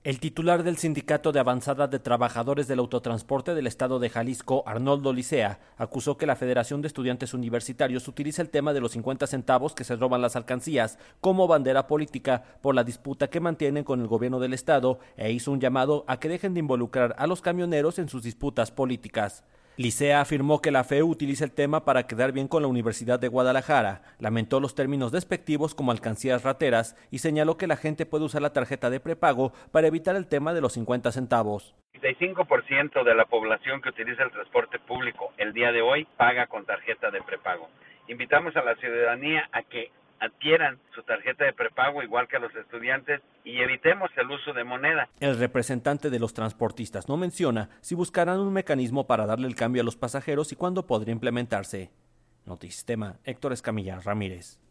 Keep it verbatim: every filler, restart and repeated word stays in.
El titular del Sindicato de Avanzada de Trabajadores del Autotransporte del Estado de Jalisco, Arnoldo Licea, acusó que la Federación de Estudiantes Universitarios utiliza el tema de los cincuenta centavos que se roban las alcancías como bandera política por la disputa que mantienen con el gobierno del Estado e hizo un llamado a que dejen de involucrar a los camioneros en sus disputas políticas. Licea afirmó que la F E U utiliza el tema para quedar bien con la Universidad de Guadalajara, lamentó los términos despectivos como alcancías rateras y señaló que la gente puede usar la tarjeta de prepago para evitar el tema de los cincuenta centavos. El treinta y cinco por ciento de la población que utiliza el transporte público el día de hoy paga con tarjeta de prepago. Invitamos a la ciudadanía a que adquieran su tarjeta de prepago igual que a los estudiantes y evitemos el uso de moneda. El representante de los transportistas no menciona si buscarán un mecanismo para darle el cambio a los pasajeros y cuándo podría implementarse. Notisistema, Héctor Escamilla Ramírez.